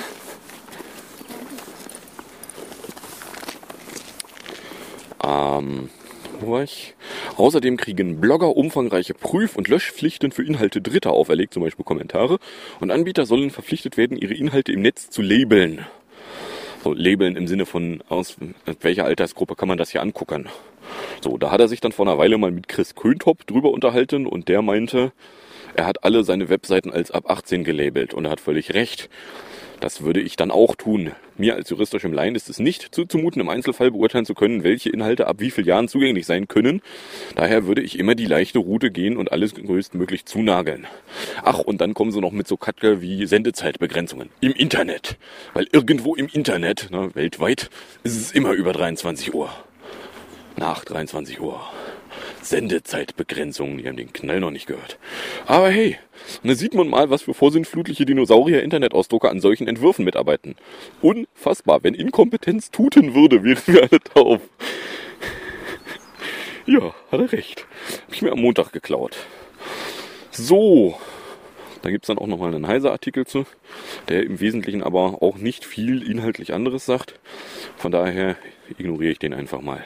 Wo war ich? Außerdem kriegen Blogger umfangreiche Prüf- und Löschpflichten für Inhalte Dritter auferlegt, zum Beispiel Kommentare. Und Anbieter sollen verpflichtet werden, ihre Inhalte im Netz zu labeln. So, labeln im Sinne von, aus welcher Altersgruppe kann man das hier angucken. So, da hat er sich dann vor einer Weile mal mit Chris Köntop drüber unterhalten und der meinte, er hat alle seine Webseiten als ab 18 gelabelt und er hat völlig recht. Das würde ich dann auch tun. Mir als juristischem Laien ist es nicht zuzumuten, im Einzelfall beurteilen zu können, welche Inhalte ab wie vielen Jahren zugänglich sein können. Daher würde ich immer die leichte Route gehen und alles größtmöglich zunageln. Ach, und dann kommen sie noch mit so Kacke wie Sendezeitbegrenzungen im Internet. Weil irgendwo im Internet, weltweit, ist es immer über 23 Uhr. Nach 23 Uhr. Sendezeitbegrenzungen, die haben den Knall noch nicht gehört. Aber hey, da sieht man mal, was für vorsinnflutliche Dinosaurier-Internetausdrucker an solchen Entwürfen mitarbeiten. Unfassbar, wenn Inkompetenz tuten würde, wären wir alle taub. Ja, hat er recht. Hab ich mir am Montag geklaut. So, da gibt es dann auch nochmal einen Heise-Artikel zu, der im Wesentlichen aber auch nicht viel inhaltlich anderes sagt. Von daher ignoriere ich den einfach mal.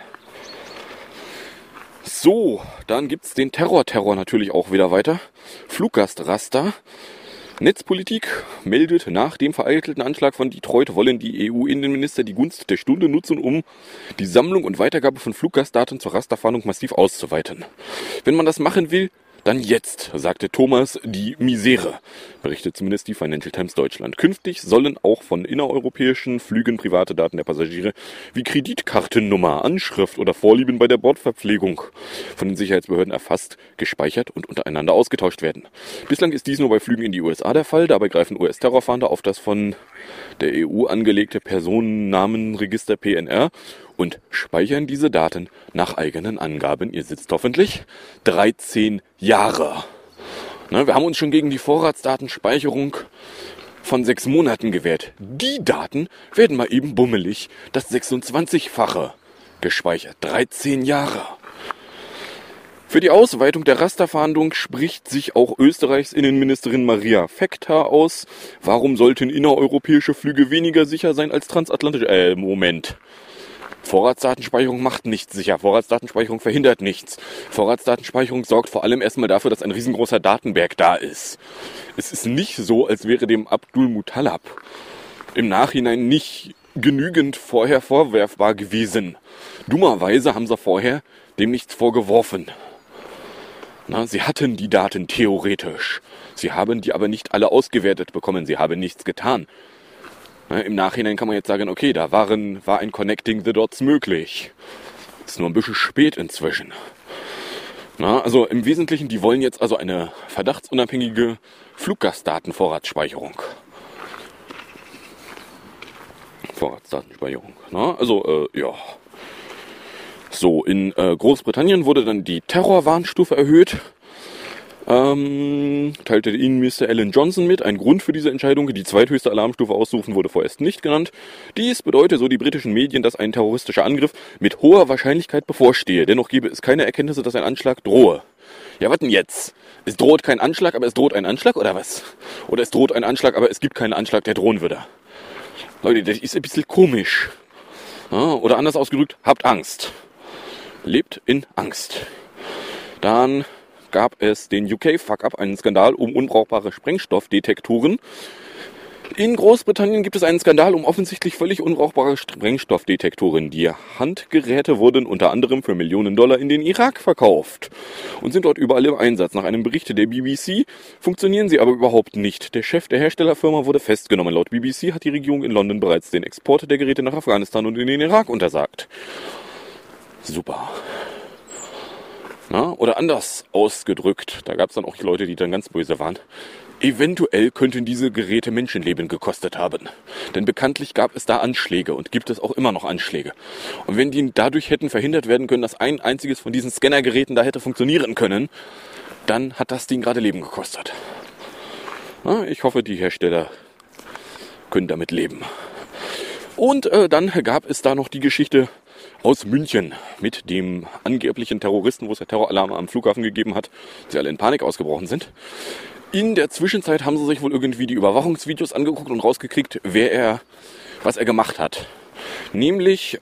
So, dann gibt es den Terror natürlich auch wieder weiter. Fluggastraster. Netzpolitik meldet, nach dem vereitelten Anschlag von Detroit wollen die EU-Innenminister die Gunst der Stunde nutzen, um die Sammlung und Weitergabe von Fluggastdaten zur Rasterfahndung massiv auszuweiten. Wenn man das machen will, dann jetzt, sagte Thomas die Misere, berichtet zumindest die Financial Times Deutschland. Künftig sollen auch von innereuropäischen Flügen private Daten der Passagiere wie Kreditkartennummer, Anschrift oder Vorlieben bei der Bordverpflegung von den Sicherheitsbehörden erfasst, gespeichert und untereinander ausgetauscht werden. Bislang ist dies nur bei Flügen in die USA der Fall. Dabei greifen US-Terrorfahnder auf das von der EU angelegte Personennamenregister PNR und speichern diese Daten nach eigenen Angaben. Ihr sitzt hoffentlich 13 Jahre. Wir haben uns schon gegen die Vorratsdatenspeicherung von 6 Monaten gewehrt. Die Daten werden mal eben bummelig das 26-fache gespeichert. 13 Jahre. Für die Ausweitung der Rasterfahndung spricht sich auch Österreichs Innenministerin Maria Fekta aus. Warum sollten innereuropäische Flüge weniger sicher sein als transatlantische? Vorratsdatenspeicherung macht nichts sicher. Vorratsdatenspeicherung verhindert nichts. Vorratsdatenspeicherung sorgt vor allem erstmal dafür, dass ein riesengroßer Datenberg da ist. Es ist nicht so, als wäre dem Abdul Muttalab im Nachhinein nicht genügend vorher vorwerfbar gewesen. Dummerweise haben sie vorher dem nichts vorgeworfen. Sie hatten die Daten theoretisch. Sie haben die aber nicht alle ausgewertet bekommen. Sie haben nichts getan. Im Nachhinein kann man jetzt sagen, okay, da war ein Connecting the Dots möglich. Ist nur ein bisschen spät inzwischen. Also im Wesentlichen, die wollen jetzt also eine verdachtsunabhängige Fluggastdatenvorratsspeicherung. Vorratsdatenspeicherung. Ja. So, in Großbritannien wurde dann die Terrorwarnstufe erhöht. Teilte Innenminister Alan Johnson mit. Ein Grund für diese Entscheidung, die zweithöchste Alarmstufe auszurufen, wurde vorerst nicht genannt. Dies bedeutet, so die britischen Medien, dass ein terroristischer Angriff mit hoher Wahrscheinlichkeit bevorstehe. Dennoch gebe es keine Erkenntnisse, dass ein Anschlag drohe. Ja, was denn jetzt? Es droht kein Anschlag, aber es droht ein Anschlag, oder was? Oder es droht ein Anschlag, aber es gibt keinen Anschlag, der drohen würde. Leute, das ist ein bisschen komisch. Oder anders ausgedrückt, habt Angst. Lebt in Angst. Dann gab es den UK-Fuck-Up, einen Skandal um unbrauchbare Sprengstoffdetektoren. In Großbritannien gibt es einen Skandal um offensichtlich völlig unbrauchbare Sprengstoffdetektoren. Die Handgeräte wurden unter anderem für Millionen Dollar in den Irak verkauft und sind dort überall im Einsatz. Nach einem Bericht der BBC funktionieren sie aber überhaupt nicht. Der Chef der Herstellerfirma wurde festgenommen. Laut BBC hat die Regierung in London bereits den Export der Geräte nach Afghanistan und in den Irak untersagt. Super. Oder anders ausgedrückt, da gab es dann auch Leute, die dann ganz böse waren. Eventuell könnten diese Geräte Menschenleben gekostet haben. Denn bekanntlich gab es da Anschläge und gibt es auch immer noch Anschläge. Und wenn die dadurch hätten verhindert werden können, dass ein einziges von diesen Scannergeräten da hätte funktionieren können, dann hat das Ding gerade Leben gekostet. Ich hoffe, die Hersteller können damit leben. Und dann gab es da noch die Geschichte aus München mit dem angeblichen Terroristen, wo es ja Terroralarm am Flughafen gegeben hat, sie alle in Panik ausgebrochen sind. In der Zwischenzeit haben sie sich wohl irgendwie die Überwachungsvideos angeguckt und rausgekriegt, was er gemacht hat. Nämlich,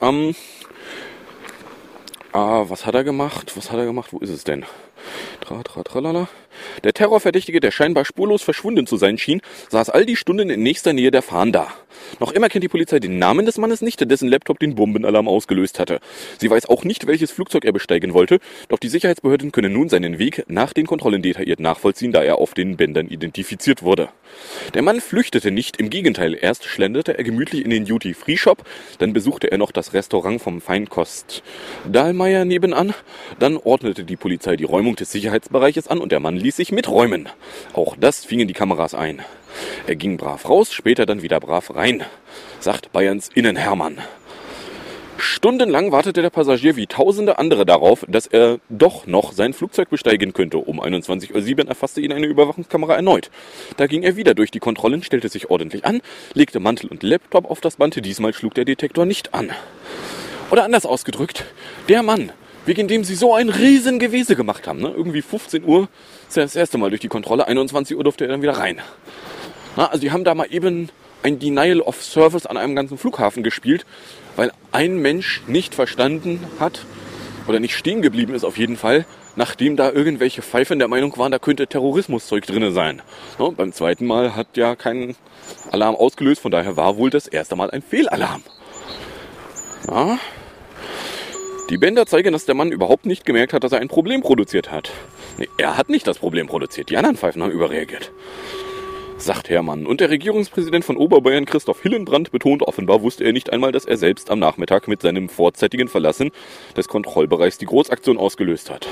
was hat er gemacht? Wo ist es denn? Tralala. Der Terrorverdächtige, der scheinbar spurlos verschwunden zu sein schien, saß all die Stunden in nächster Nähe der Fahnder. Noch immer kennt die Polizei den Namen des Mannes nicht, dessen Laptop den Bombenalarm ausgelöst hatte. Sie weiß auch nicht, welches Flugzeug er besteigen wollte, doch die Sicherheitsbehörden können nun seinen Weg nach den Kontrollen detailliert nachvollziehen, da er auf den Bändern identifiziert wurde. Der Mann flüchtete nicht, im Gegenteil, erst schlenderte er gemütlich in den Duty-Free-Shop, dann besuchte er noch das Restaurant vom Feinkost Dahlmeier nebenan, dann ordnete die Polizei die Räumung des Sicherheitsbereiches an und der Mann ließ sich miträumen. Auch das fingen die Kameras ein. Er ging brav raus, später dann wieder brav rein, sagt Bayerns Innenhermann. Stundenlang wartete der Passagier wie tausende andere darauf, dass er doch noch sein Flugzeug besteigen könnte. Um 21:07 Uhr erfasste ihn eine Überwachungskamera erneut. Da ging er wieder durch die Kontrollen, stellte sich ordentlich an, legte Mantel und Laptop auf das Band. Diesmal schlug der Detektor nicht an. Oder anders ausgedrückt, der Mann, wegen dem sie so ein riesen Gewese gemacht haben. Ne? Irgendwie 15 Uhr ist ja das erste Mal durch die Kontrolle, 21 Uhr durfte er dann wieder rein. Na, also die haben da mal eben ein Denial of Service an einem ganzen Flughafen gespielt, weil ein Mensch nicht verstanden hat, oder nicht stehen geblieben ist auf jeden Fall, nachdem da irgendwelche Pfeifen der Meinung waren, da könnte Terrorismuszeug drin sein. Ja, beim zweiten Mal hat ja kein Alarm ausgelöst, von daher war wohl das erste Mal ein Fehlalarm. Ja. Die Bänder zeigen, dass der Mann überhaupt nicht gemerkt hat, dass er ein Problem produziert hat. Nee, er hat nicht das Problem produziert, die anderen Pfeifen haben überreagiert, sagt Herrmann. Und der Regierungspräsident von Oberbayern, Christoph Hillenbrand, betont, offenbar wusste er nicht einmal, dass er selbst am Nachmittag mit seinem vorzeitigen Verlassen des Kontrollbereichs die Großaktion ausgelöst hat.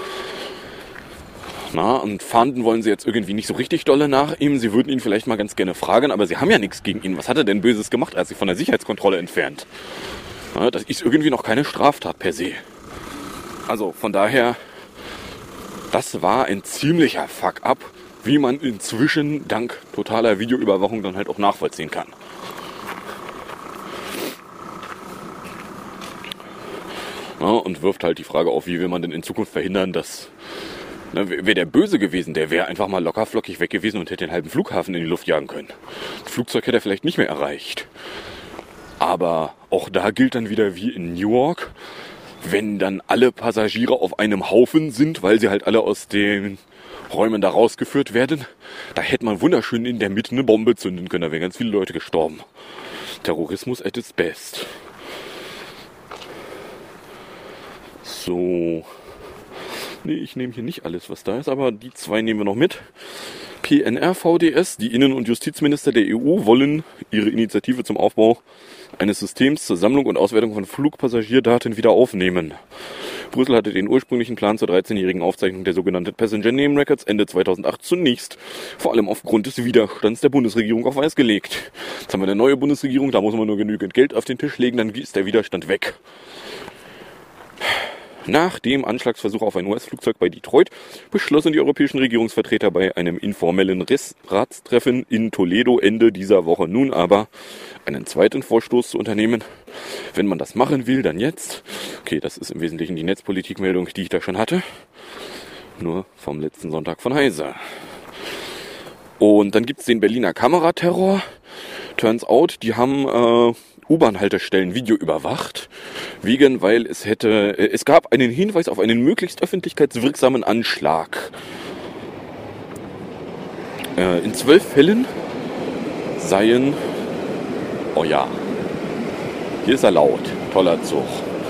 Na, und fahnden wollen sie jetzt irgendwie nicht so richtig dolle nach ihm. Sie würden ihn vielleicht mal ganz gerne fragen, aber sie haben ja nichts gegen ihn. Was hat er denn Böses gemacht, als sich von der Sicherheitskontrolle entfernt? Na, das ist irgendwie noch keine Straftat per se. Also von daher, das war ein ziemlicher Fuck-up, wie man inzwischen dank totaler Videoüberwachung dann halt auch nachvollziehen kann. Ja, und wirft halt die Frage auf, wie will man denn in Zukunft verhindern, dass... Wäre der böse gewesen, der wäre einfach mal lockerflockig weg gewesen und hätte den halben Flughafen in die Luft jagen können. Das Flugzeug hätte er vielleicht nicht mehr erreicht. Aber auch da gilt dann wieder wie in New York, wenn dann alle Passagiere auf einem Haufen sind, weil sie halt alle aus den Räumen da rausgeführt werden, da hätte man wunderschön in der Mitte eine Bombe zünden können, da wären ganz viele Leute gestorben. Terrorismus at its best. So. Nee, ich nehme hier nicht alles, was da ist, aber die zwei nehmen wir noch mit. PNR-VDS, die Innen- und Justizminister der EU, wollen ihre Initiative zum Aufbau eines Systems zur Sammlung und Auswertung von Flugpassagierdaten wieder aufnehmen. Brüssel hatte den ursprünglichen Plan zur 13-jährigen Aufzeichnung der sogenannten Passenger Name Records Ende 2008 zunächst, vor allem aufgrund des Widerstands der Bundesregierung, auf Eis gelegt. Jetzt haben wir eine neue Bundesregierung, da muss man nur genügend Geld auf den Tisch legen, dann ist der Widerstand weg. Nach dem Anschlagsversuch auf ein US-Flugzeug bei Detroit beschlossen die europäischen Regierungsvertreter bei einem informellen Ratstreffen in Toledo Ende dieser Woche nun aber einen zweiten Vorstoß zu unternehmen. Wenn man das machen will, dann jetzt. Okay, das ist im Wesentlichen die Netzpolitikmeldung, die ich da schon hatte. Nur vom letzten Sonntag von Heise. Und dann gibt es den Berliner Kameraterror. Turns out, die haben U-Bahn-Haltestellen Video überwacht, weil es gab einen Hinweis auf einen möglichst öffentlichkeitswirksamen Anschlag. In 12 Fällen seien, oh ja, hier ist er laut, toller Zug.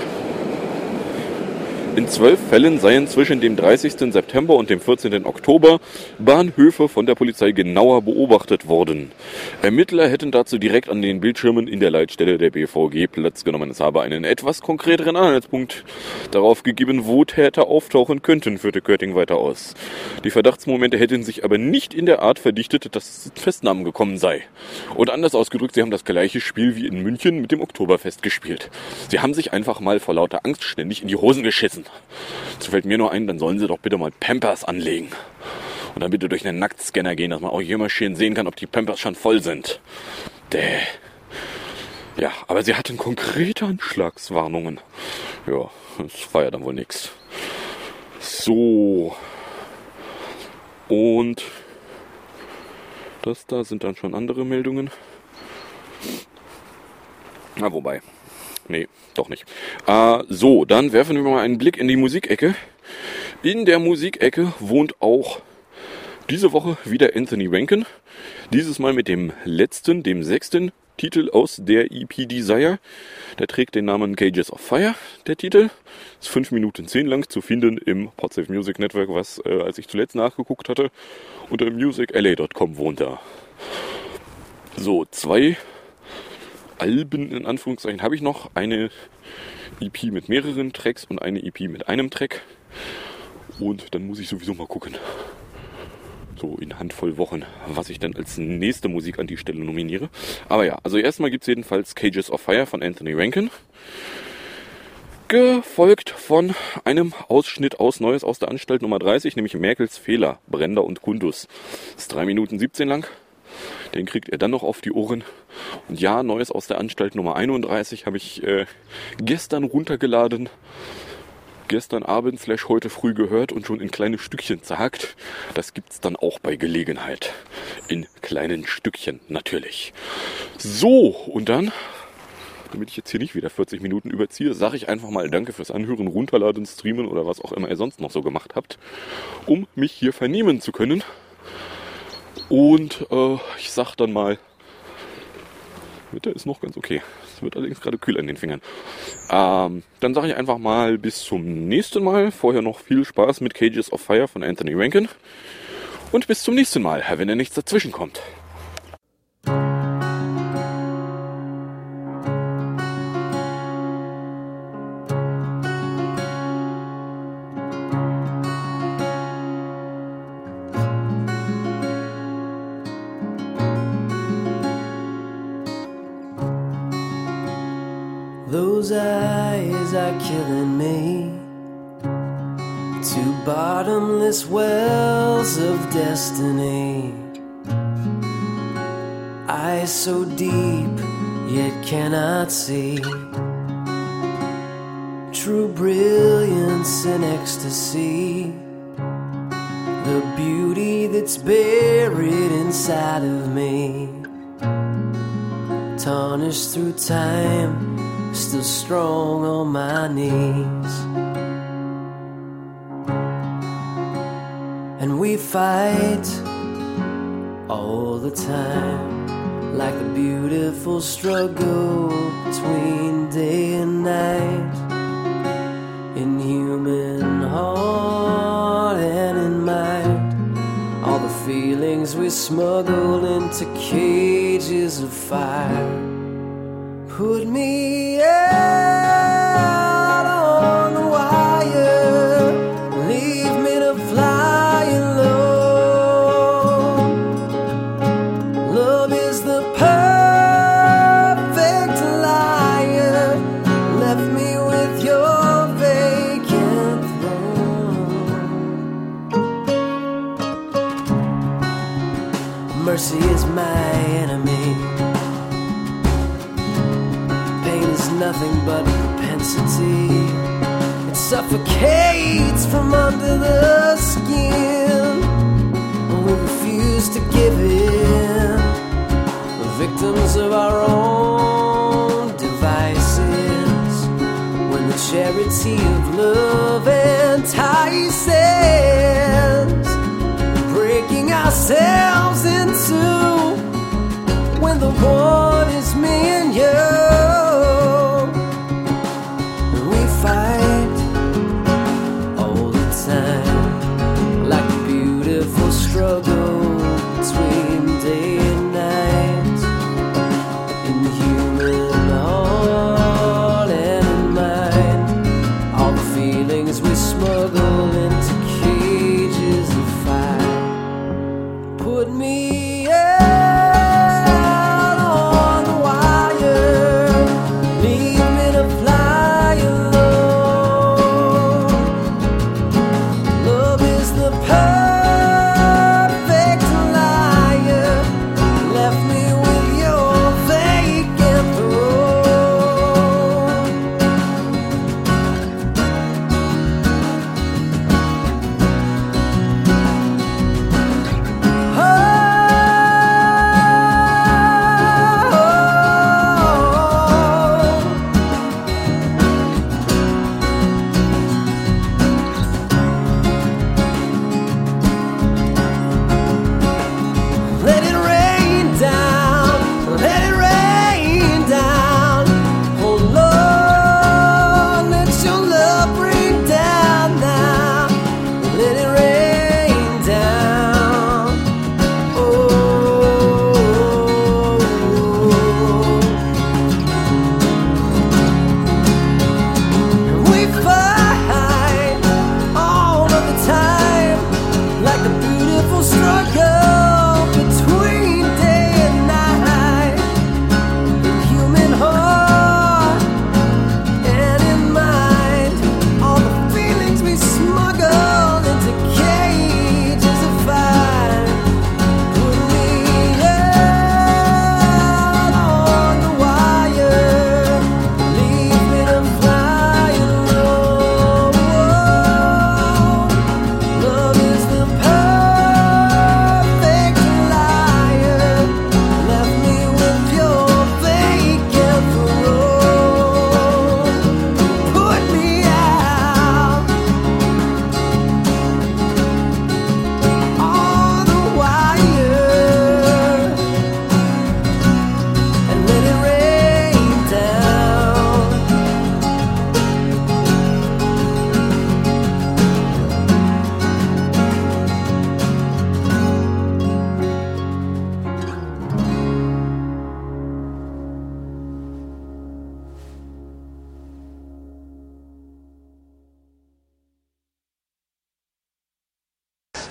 In 12 Fällen seien zwischen dem 30. September und dem 14. Oktober Bahnhöfe von der Polizei genauer beobachtet worden. Ermittler hätten dazu direkt an den Bildschirmen in der Leitstelle der BVG Platz genommen. Es habe einen etwas konkreteren Anhaltspunkt darauf gegeben, wo Täter auftauchen könnten, führte Körting weiter aus. Die Verdachtsmomente hätten sich aber nicht in der Art verdichtet, dass es zu Festnahmen gekommen sei. Und anders ausgedrückt, sie haben das gleiche Spiel wie in München mit dem Oktoberfest gespielt. Sie haben sich einfach mal vor lauter Angst ständig in die Hosen geschissen. So fällt mir nur ein, dann sollen sie doch bitte mal Pampers anlegen. Und dann bitte durch einen Nacktscanner gehen, dass man auch hier mal schön sehen kann, ob die Pampers schon voll sind. Ja, aber sie hatten konkrete Anschlagswarnungen. Ja, das war ja dann wohl nix. So. Und das da sind dann schon andere Meldungen. Na, wobei. Nee, doch nicht. So, dann werfen wir mal einen Blick in die Musikecke. In der Musikecke wohnt auch diese Woche wieder Anthony Rankin. Dieses Mal mit dem letzten, dem 6. Titel aus der EP Desire. Der trägt den Namen Cages of Fire, der Titel. Ist 5 Minuten 10 lang zu finden im Podsafe Music Network, was, als ich zuletzt nachgeguckt hatte, unter musicla.com wohnt da. So, 2 Alben in Anführungszeichen habe ich noch. Eine EP mit mehreren Tracks und eine EP mit einem Track. Und dann muss ich sowieso mal gucken, so in Handvoll Wochen, was ich dann als nächste Musik an die Stelle nominiere. Aber ja, also erstmal gibt es jedenfalls Cages of Fire von Anthony Rankin. Gefolgt von einem Ausschnitt aus Neues aus der Anstalt Nummer 30, nämlich Merkels Fehler, Brenda und Kundus. Das ist 3 Minuten 17 lang. Den kriegt er dann noch auf die Ohren. Und ja, Neues aus der Anstalt Nummer 31 habe ich gestern runtergeladen. gestern Abend / heute früh gehört und schon in kleine Stückchen zerhackt. Das gibt's dann auch bei Gelegenheit. In kleinen Stückchen, natürlich. So, und dann, damit ich jetzt hier nicht wieder 40 Minuten überziehe, sage ich einfach mal Danke fürs Anhören, Runterladen, Streamen oder was auch immer ihr sonst noch so gemacht habt, um mich hier vernehmen zu können. Und ich sag dann mal, Wetter ist noch ganz okay. Es wird allerdings gerade kühl an den Fingern. Dann sage ich einfach mal bis zum nächsten Mal. Vorher noch viel Spaß mit Cages of Fire von Anthony Rankin. Und bis zum nächsten Mal, wenn da nichts dazwischen kommt. Those eyes are killing me. Two bottomless wells of destiny. Eyes so deep, yet cannot see. True brilliance and ecstasy. The beauty that's buried inside of me. Tarnished through time, still strong on my knees. And we fight all the time, like a beautiful struggle between day and night, in human heart and in mind. All the feelings we smuggle into cages of fire. Put me out on the wire, leave me to fly alone. Love is the perfect liar, left me with your vacant throne. Mercy is my enemy. Nothing but propensity. It suffocates from under the skin. We refuse to give in. We're victims of our own devices. When the charity of love entices, breaking ourselves into. When the one is me and you. Fight all the time, like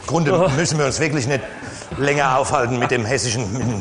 Grunde müssen wir uns wirklich nicht länger aufhalten mit dem hessischen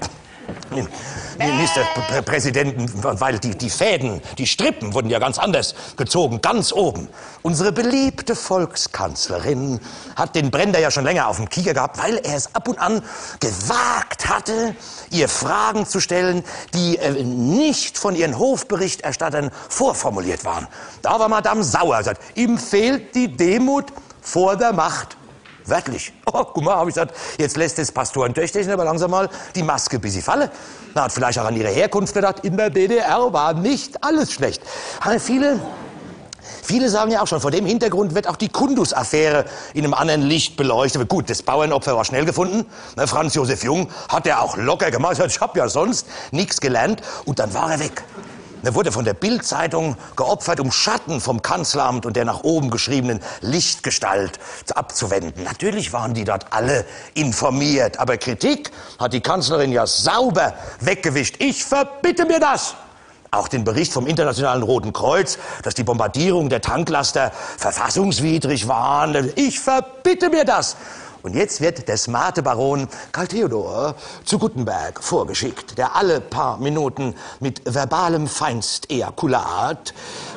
Ministerpräsidenten, weil die Fäden, die Strippen wurden ja ganz anders gezogen, ganz oben. Unsere beliebte Volkskanzlerin hat den Brender ja schon länger auf dem Kieker gehabt, weil er es ab und an gewagt hatte, ihr Fragen zu stellen, die nicht von ihren Hofberichterstattern vorformuliert waren. Da war Madame sauer, sagt, ihm fehlt die Demut vor der Macht. Wörtlich. Oh, guck mal, habe ich gesagt, jetzt lässt das Pastorentöchterchen aber langsam mal die Maske bis sie falle. Na, hat vielleicht auch an ihre Herkunft gedacht, in der DDR war nicht alles schlecht. Viele sagen ja auch schon, vor dem Hintergrund wird auch die Kundus-Affäre in einem anderen Licht beleuchtet. Gut, das Bauernopfer war schnell gefunden. Franz Josef Jung hat ja auch locker gemacht. Ich habe ja sonst nichts gelernt. Und dann war er weg. Er wurde von der Bild-Zeitung geopfert, um Schatten vom Kanzleramt und der nach oben geschriebenen Lichtgestalt abzuwenden. Natürlich waren die dort alle informiert, aber Kritik hat die Kanzlerin ja sauber weggewischt. Ich verbitte mir das! Auch den Bericht vom Internationalen Roten Kreuz, dass die Bombardierung der Tanklaster verfassungswidrig waren. Ich verbitte mir das! Und jetzt wird der smarte Baron Karl Theodor zu Guttenberg vorgeschickt, der alle paar Minuten mit verbalem Feinstejakulat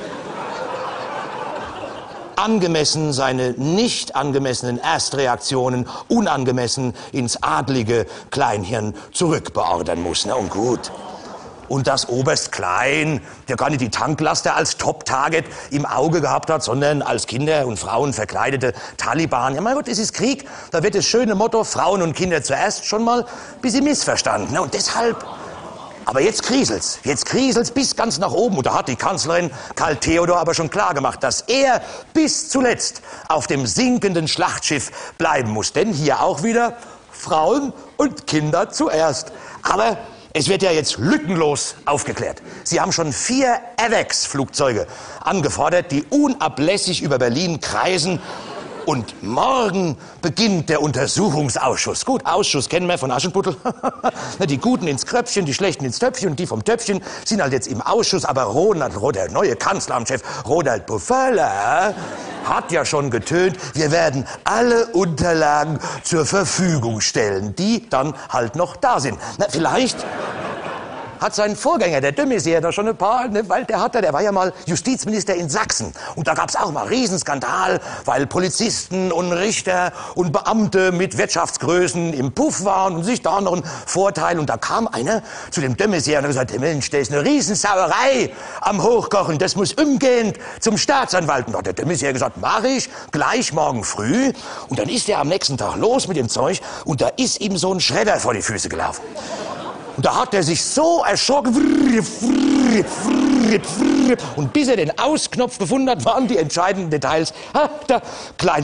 angemessen seine nicht angemessenen Erstreaktionen unangemessen ins adlige Kleinhirn zurückbeordern muss. Und gut. Und dass Oberst Klein, der gar nicht die Tanklaster als Top-Target im Auge gehabt hat, sondern als Kinder und Frauen verkleidete Taliban. Ja, mein Gott, es ist Krieg. Da wird das schöne Motto, Frauen und Kinder zuerst, schon mal ein bisschen missverstanden. Und deshalb, aber jetzt kriselt's. Jetzt kriselt's bis ganz nach oben. Und da hat die Kanzlerin Karl Theodor aber schon klar gemacht, dass er bis zuletzt auf dem sinkenden Schlachtschiff bleiben muss. Denn hier auch wieder Frauen und Kinder zuerst. Aber es wird ja jetzt lückenlos aufgeklärt. Sie haben schon 4 AWACS-Flugzeuge angefordert, die unablässig über Berlin kreisen. Und morgen beginnt der Untersuchungsausschuss. Gut, Ausschuss kennen wir von Aschenputtel. Die Guten ins Kröpfchen, die Schlechten ins Töpfchen. Und die vom Töpfchen sind halt jetzt im Ausschuss. Aber der neue Kanzleramtschef Ronald Bufala hat ja schon getönt, wir werden alle Unterlagen zur Verfügung stellen, die dann halt noch da sind. Na, vielleicht hat sein Vorgänger, der de Maizière, da schon ein paar, weil der war ja mal Justizminister in Sachsen. Und da gab's auch mal Riesenskandal, weil Polizisten und Richter und Beamte mit Wirtschaftsgrößen im Puff waren und sich da noch einen Vorteil. Und da kam einer zu dem de Maizière und hat gesagt, Mensch, da ist eine Riesensauerei am Hochkochen, das muss umgehend zum Staatsanwalt. Und da hat der de Maizière gesagt, mach ich, gleich morgen früh. Und dann ist er am nächsten Tag los mit dem Zeug und da ist ihm so ein Schredder vor die Füße gelaufen. Und da hat er sich so erschrocken. Und bis er den Ausknopf gefunden hat, waren die entscheidenden Details. Da, kleiner